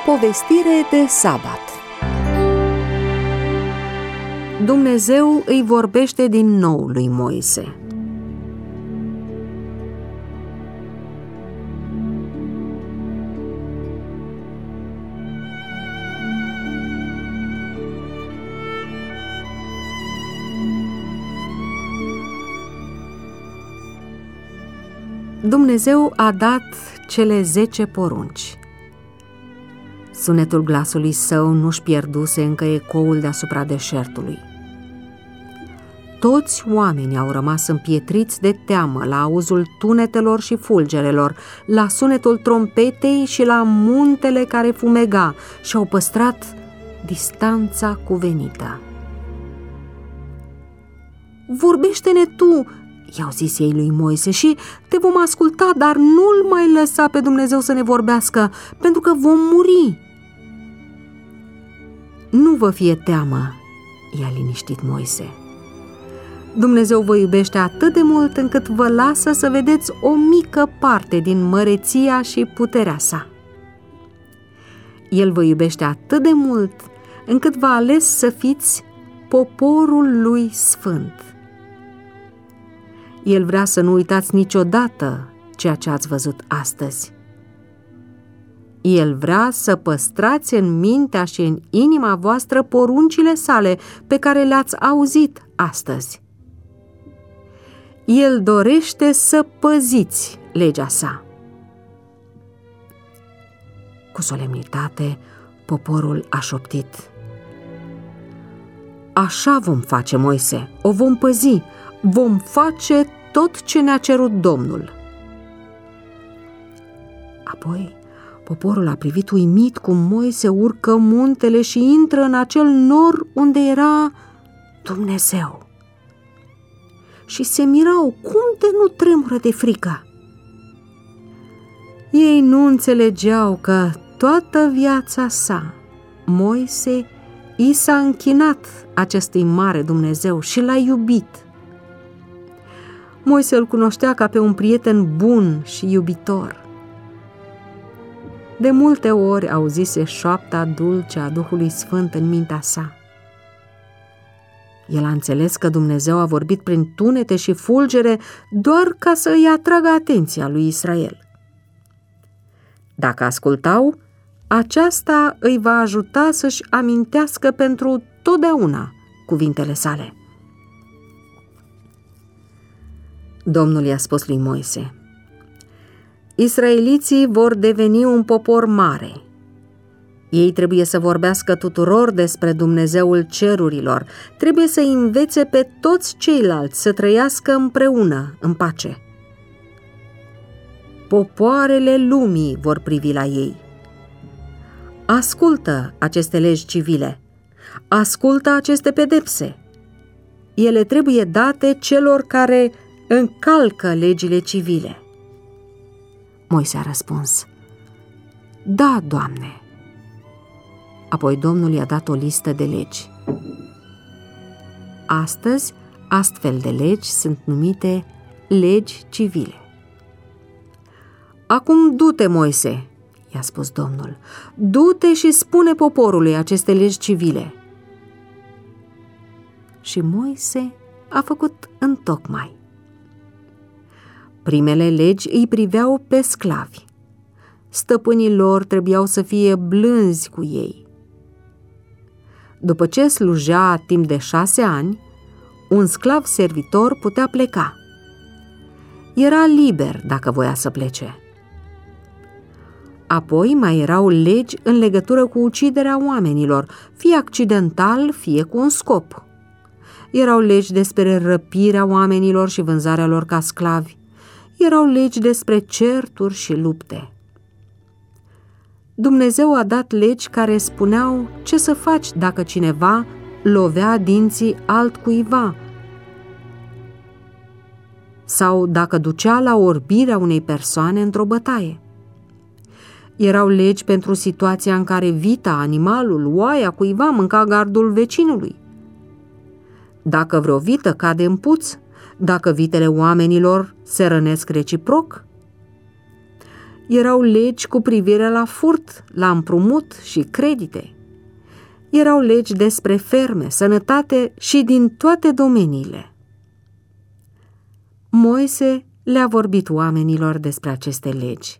Povestire de sabat. Dumnezeu îi vorbește din nou lui Moise. Dumnezeu a dat cele 10 porunci. Sunetul glasului său nu-și pierduse încă ecoul deasupra deșertului. Toți oamenii au rămas împietriți de teamă la auzul tunetelor și fulgerelor, la sunetul trompetei și la muntele care fumega și au păstrat distanța cuvenită. „Vorbește-ne tu!" i-au zis ei lui Moise, „și te vom asculta, dar nu-l mai lăsa pe Dumnezeu să ne vorbească, pentru că vom muri." „Nu vă fie teamă," i-a liniștit Moise. „Dumnezeu vă iubește atât de mult încât vă lasă să vedeți o mică parte din măreția și puterea sa. El vă iubește atât de mult încât v-a ales să fiți poporul lui sfânt. El vrea să nu uitați niciodată ceea ce ați văzut astăzi. El vrea să păstrați în mintea și în inima voastră poruncile sale pe care le-ați auzit astăzi. El dorește să păziți legea sa." Cu solemnitate, poporul a șoptit: „Așa vom face, Moise, o vom păzi, vom face tot ce ne-a cerut Domnul." Apoi poporul a privit uimit cum Moise urcă muntele și intră în acel nor unde era Dumnezeu. Și se mirau cum de nu tremură de frică. Ei nu înțelegeau că toată viața sa Moise i s-a închinat acestui mare Dumnezeu și l-a iubit. Moise îl cunoștea ca pe un prieten bun și iubitor. De multe ori auzise șoapta dulce a Duhului Sfânt în mintea sa. El a înțeles că Dumnezeu a vorbit prin tunete și fulgere doar ca să îi atragă atenția lui Israel. Dacă ascultau, aceasta îi va ajuta să-și amintească pentru totdeauna cuvintele sale. Domnul i-a spus lui Moise: „Israeliții vor deveni un popor mare. Ei trebuie să vorbească tuturor despre Dumnezeul cerurilor, trebuie să învețe pe toți ceilalți să trăiască împreună, în pace. Popoarele lumii vor privi la ei. Ascultă aceste legi civile, ascultă aceste pedepse. Ele trebuie date celor care încalcă legile civile." Moise a răspuns: „Da, Doamne." Apoi Domnul i-a dat o listă de legi. Astăzi, astfel de legi sunt numite legi civile. „Acum du-te, Moise," i-a spus Domnul, „du-te și spune poporului aceste legi civile." Și Moise a făcut întocmai. Primele legi îi priveau pe sclavi. Stăpânii lor trebuiau să fie blânzi cu ei. După ce slujea timp de 6 ani, un sclav servitor putea pleca. Era liber dacă voia să plece. Apoi mai erau legi în legătură cu uciderea oamenilor, fie accidental, fie cu un scop. Erau legi despre răpirea oamenilor și vânzarea lor ca sclavi. Erau legi despre certuri și lupte. Dumnezeu a dat legi care spuneau ce să faci dacă cineva lovea dinții altcuiva sau dacă ducea la orbirea unei persoane într-o bătaie. Erau legi pentru situația în care vita, animalul, oaia cuiva mânca gardul vecinului. Dacă vreo vită cade în puț, dacă vitele oamenilor se rănesc reciproc. Erau legi cu privire la furt, la împrumut și credite. Erau legi despre ferme, sănătate și din toate domeniile. Moise le-a vorbit oamenilor despre aceste legi.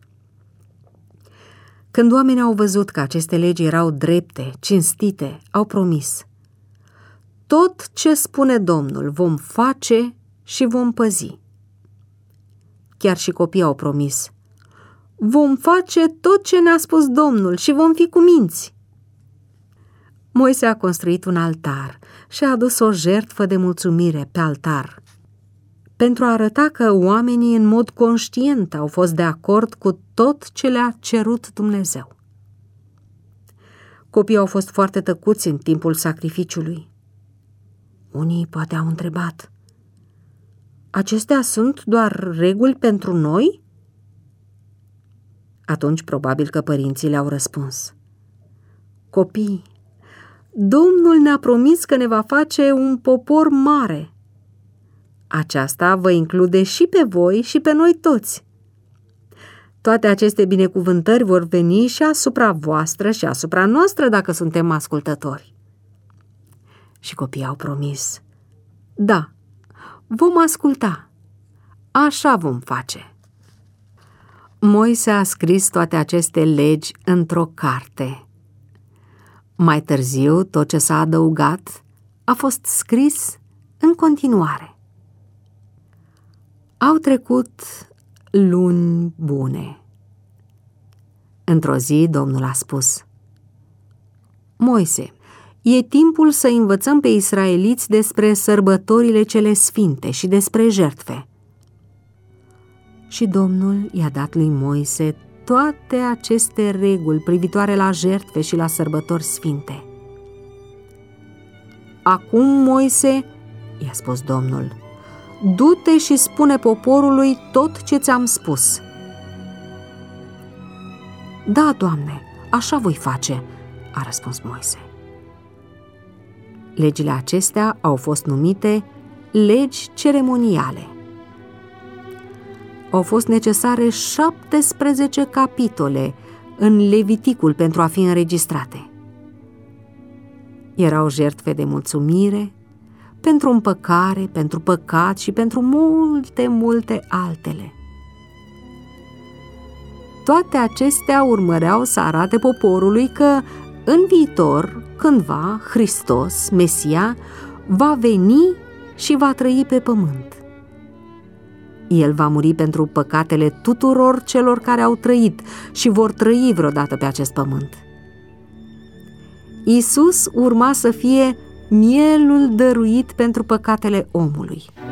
Când oamenii au văzut că aceste legi erau drepte, cinstite, au promis: tot ce spune Domnul vom face și vom păzi. Chiar și copiii au promis: vom face tot ce ne-a spus Domnul și vom fi cuminți. Moise a construit un altar și a adus o jertfă de mulțumire pe altar, pentru a arăta că oamenii în mod conștient au fost de acord cu tot ce le-a cerut Dumnezeu. Copiii au fost foarte tăcuți în timpul sacrificiului. Unii poate au întrebat: acestea sunt doar reguli pentru noi? Atunci probabil că părinții le-au răspuns: copii, Domnul ne-a promis că ne va face un popor mare. Aceasta vă include și pe voi și pe noi toți. Toate aceste binecuvântări vor veni și asupra voastră și asupra noastră dacă suntem ascultători. Și copiii au promis: da, vom asculta, așa vom face. Moise a scris toate aceste legi într-o carte. Mai târziu, tot ce s-a adăugat a fost scris în continuare. Au trecut luni bune. Într-o zi, Domnul a spus: Moise, e timpul să învățăm pe israeliți despre sărbătorile cele sfinte și despre jertfe. Și Domnul i-a dat lui Moise toate aceste reguli privitoare la jertfe și la sărbători sfinte. Acum, Moise, i-a spus Domnul, du-te și spune poporului tot ce ți-am spus. Da, Doamne, așa voi face, a răspuns Moise. Legile acestea au fost numite legi ceremoniale. Au fost necesare 17 capitole în Leviticul pentru a fi înregistrate. Erau jertfe de mulțumire, pentru împăcare, pentru păcat și pentru multe altele. Toate acestea urmăreau să arate poporului că în viitor, cândva, Hristos, Mesia, va veni și va trăi pe pământ. El va muri pentru păcatele tuturor celor care au trăit și vor trăi vreodată pe acest pământ. Iisus urma să fie mielul dăruit pentru păcatele omului.